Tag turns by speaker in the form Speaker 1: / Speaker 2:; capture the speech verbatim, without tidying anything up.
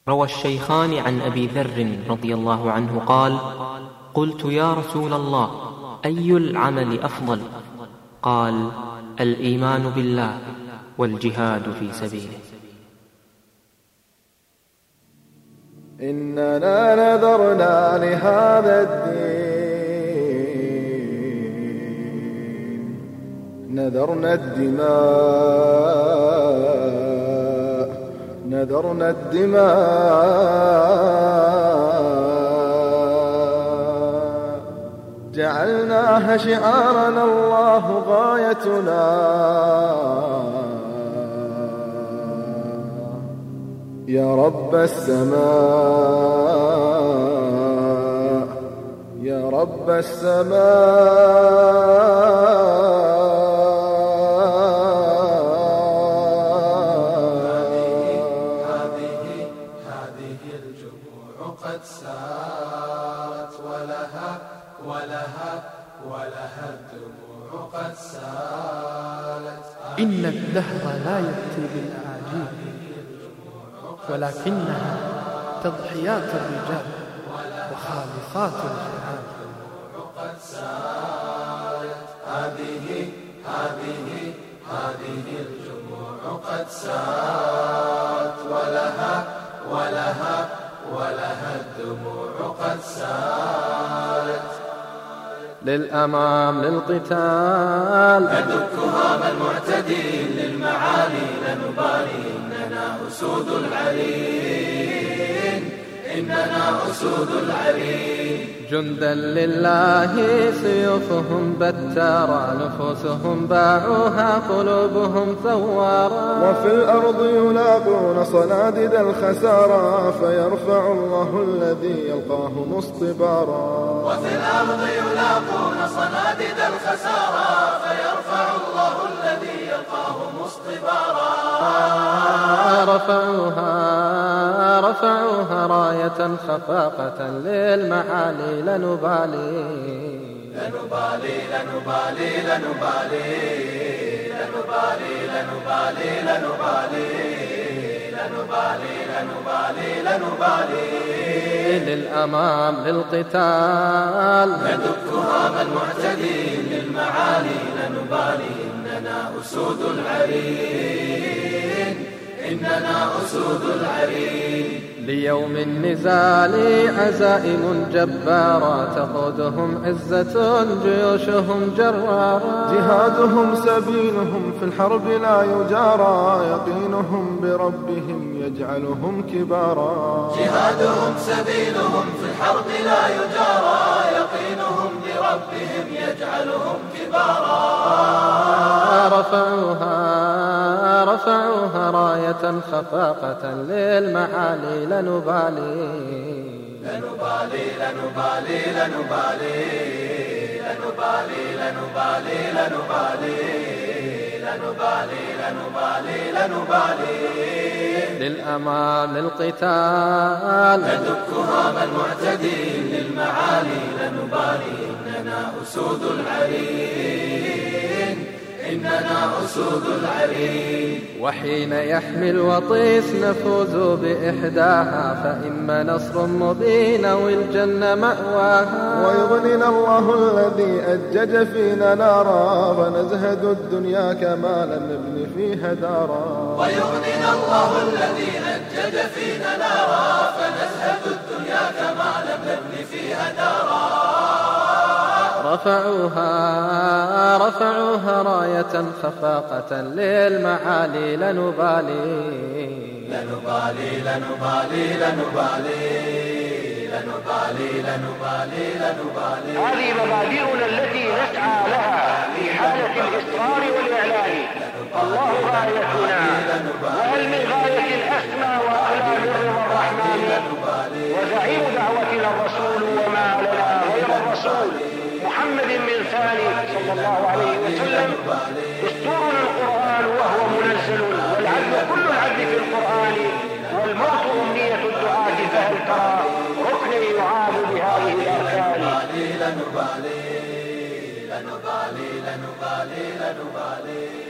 Speaker 1: روى الشيخان عن أبي ذر رضي الله عنه قال: قلت يا رسول الله، أي العمل أفضل؟ قال: الإيمان بالله والجهاد في سبيله.
Speaker 2: إننا نذرنا لهذا الدين، نذرنا الدماء نذرنا الدماء جعلناها شعارنا، الله غايتنا. يا رب السماء يا رب السماء
Speaker 3: هذه هذه الجموع قد سارت، ولها ولها ولها الدموع قد سالت.
Speaker 4: إن الدهر لا يأتي بالأعاجيب، ولكنها تضحيات الرجال وخالصات الجهاد.
Speaker 3: قد سالت هذه هذه هذه الجموع قد سالت، ولها ولها ولها الدموع قد سالت.
Speaker 2: للأمام للقتال
Speaker 3: ندك هام المعتدين، للمعالي لنبالي. إننا أسود العرين إننا أسود العرين.
Speaker 2: جندا لله سيوفهم بتارا، نفوسهم باعوها قلوبهم ثوارا. وفي الأرض يلاقون صناديد الخسارى، فيرفع الله الذي يلقاه مصطبارا.
Speaker 3: وفي الأرض يلاقون صناديد الخسارى، فيرفع الله الذي يلقاه مصطبارا.
Speaker 2: رفعوها رفعوها راية خفاقة، للمعالي لنبالي
Speaker 3: لنبالي لنبالي لنبالي لنبالي لنبالي لنبالي لنبالي لنبالي لنبالي.
Speaker 2: للأمام للقتال
Speaker 3: ندك هام المعتدين، للمعالي لنبالي. إننا أسود العرين إننا أسود العرين.
Speaker 2: ليوم النزال عزائم جبارة، تقودهم عزة جيوشهم جرارا. جهادهم سبيلهم في الحرب لا يجارى، يقينهم بربهم يجعلهم كبارا.
Speaker 3: جهادهم سبيلهم في الحرب لا يجارى، يقينهم بربهم يجعلهم كبارا.
Speaker 2: رفعوها رفعوها راية خفاقة، للمعالي لنبالي
Speaker 3: لنبالي لنبالي لنبالي لنبالي لنبالي لنبالي لنبالي لنبالي لنبالي.
Speaker 2: للأمام للقتال
Speaker 3: ندك هام المعتدين، للمعالي لنبالي. إننا أسود العرين إننا أسود العرين.
Speaker 2: وحين يحمي الوطيس نفوز بإحداها، فإما نصر مبين والجنة مأواها. ويغنينا الله الذي أجج فينا نارا، فنزهد الدنيا كما لم نبن فيها دارا.
Speaker 3: ويغنينا الله الذي أجج فينا نارا، فنزهد الدنيا كما لم نبن فيها دارا.
Speaker 2: رفعوها رفعوها راية خفاقة، للمعالي لنبالي
Speaker 3: لنبالي لنبالي لنبالي لنبالي لنبالي لنبالي.
Speaker 5: هذه مبادئنا التي نسعى لها في حالة الإصرار والإعلان. الله غايتنا، وهل من غاية أسمى وأعلى من رضا الرحمن؟ وزعيم دعوتنا الرسول، وما لنا غير الرسول محمد من ثاني صلى الله عليه وسلم. دستورنا القرآن وهو منزل، والعدل كل العدل في القرآن، والموت أمنية الدعاة، فهل ترى ركنا يعاد بهذه الأركان؟
Speaker 3: لنبالي لنبالي لنبالي لنبالي لنبالي.